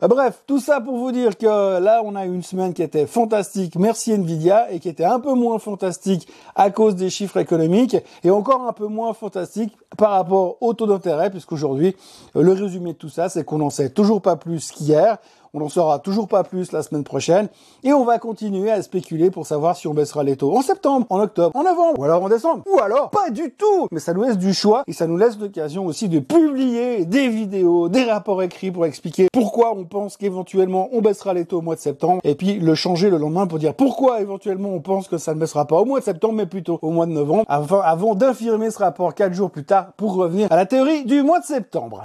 Bref, tout ça pour vous dire que là, on a eu une semaine qui était fantastique, merci Nvidia, et qui était un peu moins fantastique à cause des chiffres économiques, et encore un peu moins fantastique par rapport au taux d'intérêt, puisqu'aujourd'hui, le résumé de tout ça, c'est qu'on n'en sait toujours pas plus qu'hier, on n'en saura toujours pas plus la semaine prochaine, et on va continuer à spéculer pour savoir si on baissera les taux en septembre, en octobre, en novembre, ou alors en décembre, ou alors pas du tout. Mais ça nous laisse du choix, et ça nous laisse l'occasion aussi de publier des vidéos, des rapports écrits pour expliquer pourquoi on pense qu'éventuellement on baissera les taux au mois de septembre, et puis le changer le lendemain pour dire pourquoi éventuellement on pense que ça ne baissera pas au mois de septembre, mais plutôt au mois de novembre, avant d'infirmer ce rapport 4 jours plus tard pour revenir à la théorie du mois de septembre.